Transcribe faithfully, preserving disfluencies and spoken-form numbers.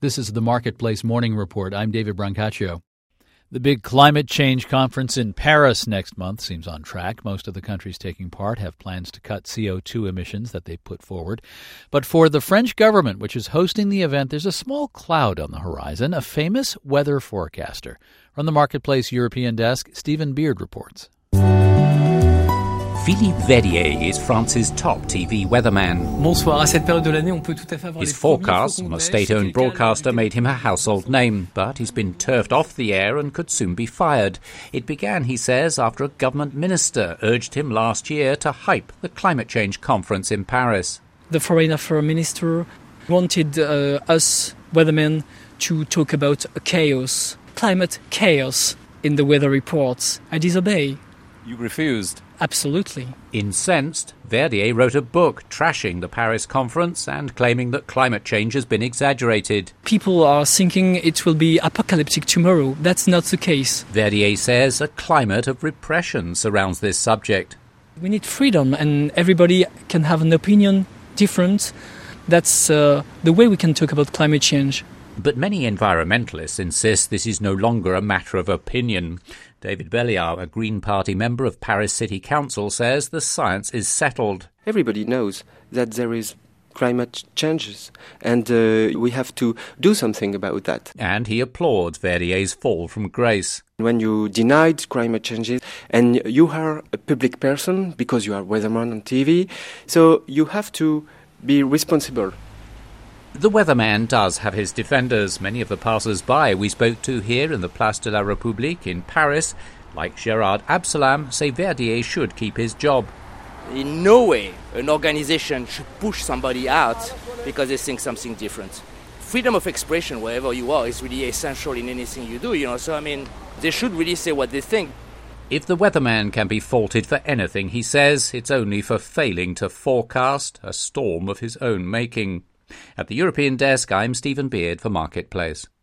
This is the Marketplace Morning Report. I'm David Brancaccio. The big climate change conference in Paris next month seems on track. Most of the countries taking part have plans to cut C O two emissions that they put forward. But for the French government, which is hosting the event, there's a small cloud on the horizon, a famous weather forecaster. From the Marketplace European desk, Stephen Beard reports. Philippe Verdier is France's top T V weatherman. Bonsoir. À cette période de l'année, on peut tout à fait avoir His forecasts on a state-owned broadcaster made him a household name, but he's been turfed off the air and could soon be fired. It began, he says, after a government minister urged him last year to hype the climate change conference in Paris. The foreign affairs minister wanted uh, us weathermen to talk about a chaos, climate chaos in the weather reports. I disobey. You refused? Absolutely. Incensed, Verdier wrote a book trashing the Paris conference and claiming that climate change has been exaggerated. People are thinking it will be apocalyptic tomorrow. That's not the case. Verdier says a climate of repression surrounds this subject. We need freedom, and everybody can have an opinion different. That's uh, the way we can talk about climate change. But many environmentalists insist this is no longer a matter of opinion. David Belliard, a Green Party member of Paris City Council, says the science is settled. Everybody knows that there is climate changes, and uh, we have to do something about that. And he applauds Verdier's fall from grace. When you denied climate changes, and you are a public person because you are weatherman on T V, so you have to be responsible. The weatherman does have his defenders. Many of the passers-by we spoke to here in the Place de la République in Paris, like Gérard Absalam, say Verdier should keep his job. In no way an organization should push somebody out because they think something different. Freedom of expression, wherever you are, is really essential in anything you do, you know. So, I mean, they should really say what they think. If the weatherman can be faulted for anything, he says, it's only for failing to forecast a storm of his own making. At the European desk, I'm Stephen Beard for Marketplace.